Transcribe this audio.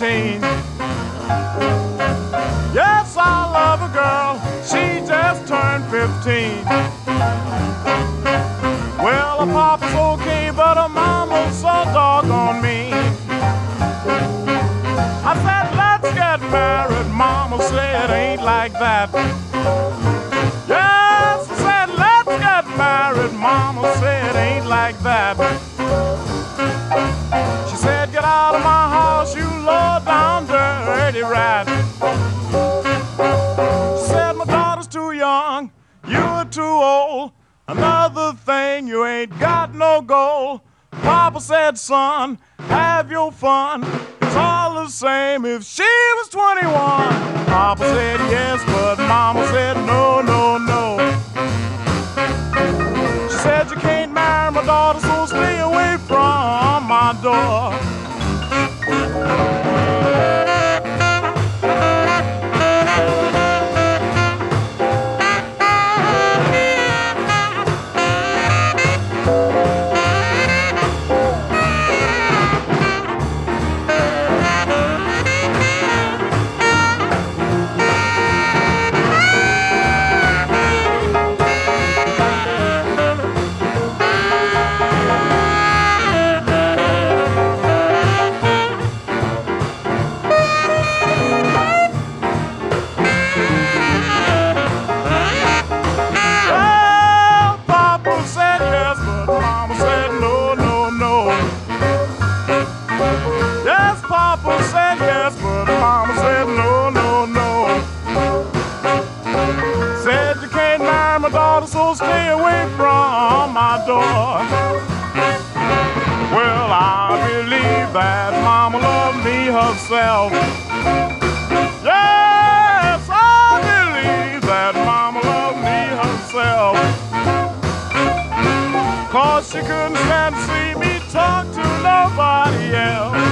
15. Yes, I love a girl, she just turned 15. Well, her papa's okay, but her mama's so doggone mean. I said, let's get married. Mama said, ain't like that. Yes, I said, let's get married. Mama said, ain't like that. She said, get out of my house, you low down dirty rat. She said, my daughter's too young, you're too old. Another thing, you ain't got no goal. Papa said, son, have your fun. It's all the same if she was 21. Papa said yes, but Mama said no, no, no. She said you can't marry my daughter, so stay away from my door. So stay away from my door. Well, I believe that Mama loved me herself. Yes, I believe that Mama loved me herself. 'Cause she couldn't stand to see me talk to nobody else.